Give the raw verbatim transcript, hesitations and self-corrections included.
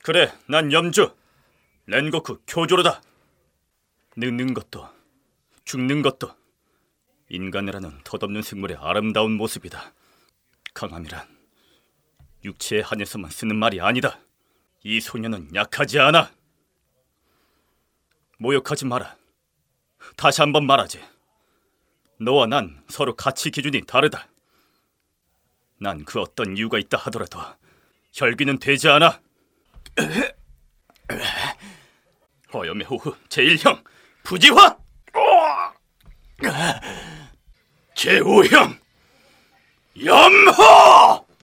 그래, 난 염주 렌고쿠 교조로다. 늙는 것도 죽는 것도 인간이라는 덧없는 생물의 아름다운 모습이다. 강함이란 육체에 한해서만 쓰는 말이 아니다. 이 소녀는 약하지 않아. 모욕하지 마라. 다시 한번 말하지. 너와 난 서로 가치 기준이 다르다. 난 그 어떤 이유가 있다 하더라도 혈귀는 되지 않아. 허염의 호후 제일 형 부지화, 제오 형 염호.